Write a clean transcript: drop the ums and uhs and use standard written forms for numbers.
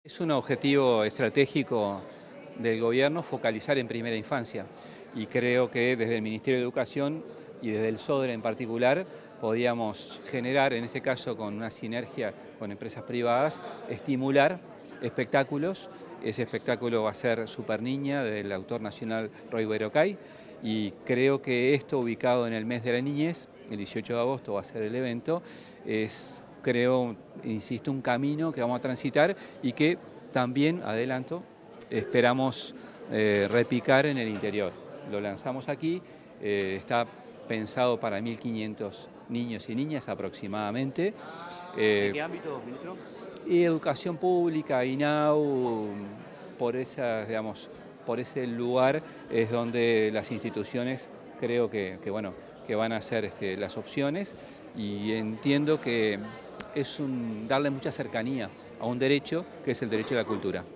Es un objetivo estratégico del gobierno focalizar en primera infancia y creo que desde el Ministerio de Educación y desde el SODRE en particular podíamos generar, en este caso con una sinergia con empresas privadas, estimular espectáculos. Ese espectáculo va a ser Super Niña del autor nacional Roy Berocay y creo que esto ubicado en el mes de la niñez, el 18 de agosto va a ser el evento, es creo, insisto, un camino que vamos a transitar y que también, adelanto, esperamos replicar en el interior. Lo lanzamos aquí, está pensado para 1.500 niños y niñas aproximadamente. ¿De qué ámbito, ministro? Y educación pública, INAU, por ese lugar es donde las instituciones creo bueno, que van a ser las opciones y entiendo que es darle mucha cercanía a un derecho que es el derecho a la cultura.